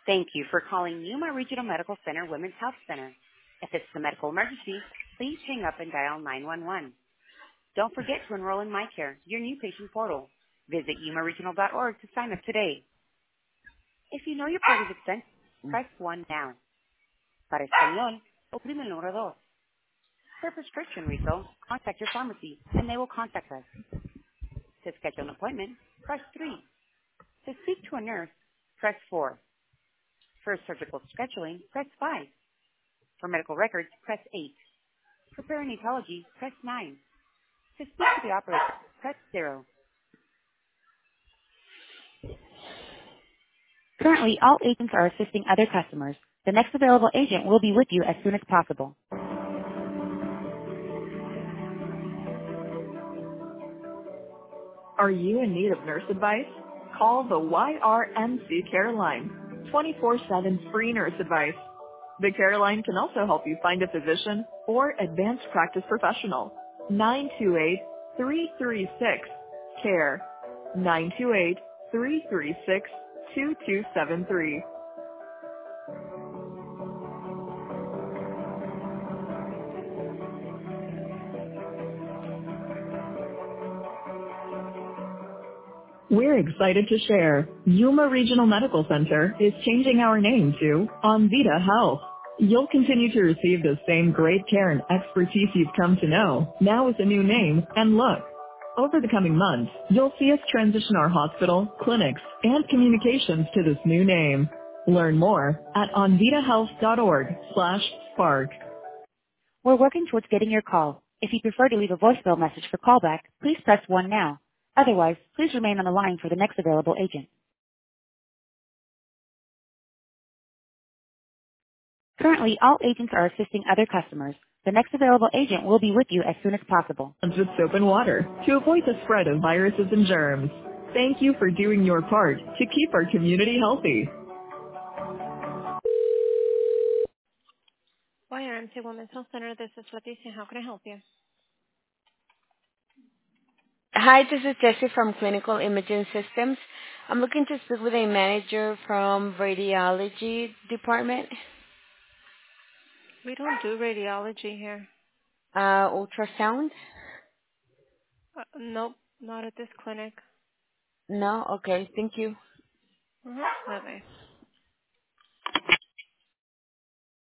Thank you for calling Yuma Regional Medical Center Women's Health Center. If it's a medical emergency, please hang up and dial 911. Don't forget to enroll in MyCare, your new patient portal. Visit yumaregional.org to sign up today. If you know your party's extension, press 1 now. Para español, oprime el número dos. For prescription refill, contact your pharmacy and they will contact us. To schedule an appointment, press 3. To speak to a nurse, press 4. For surgical scheduling, press 5. For medical records, press 8. For perinatology, press 9. To speak to the operator, press 0. Currently, all agents are assisting other customers. The next available agent will be with you as soon as possible. Are you in need of nurse advice? Call the YRMC Care Line. 24/7 free nurse advice. The Care Line can also help you find a physician or advanced practice professional. 928-336-CARE. 928-336-2273. We're excited to share Yuma Regional Medical Center is changing our name to Onvita Health. You'll continue to receive the same great care and expertise you've come to know, now with a new name and look. Over the coming months, you'll see us transition our hospital, clinics, and communications to this new name. Learn more at onvitahealth.org/spark. We're working towards getting your call. If you prefer to leave a voicemail message for callback, please press 1 now. Otherwise, please remain on the line for the next available agent. Currently, all agents are assisting other customers. The next available agent will be with you as soon as possible. With soap and water to avoid the spread of viruses and germs. Thank you for doing your part to keep our community healthy. YRMC Women's Health Center, this is Leticia. How can I help you? Hi, this is Jessie from Clinical Imaging Systems. I'm looking to speak with a manager from radiology department, We don't do radiology here. ultrasound. Nope, not at this clinic. No? Okay, thank you. Bye-bye.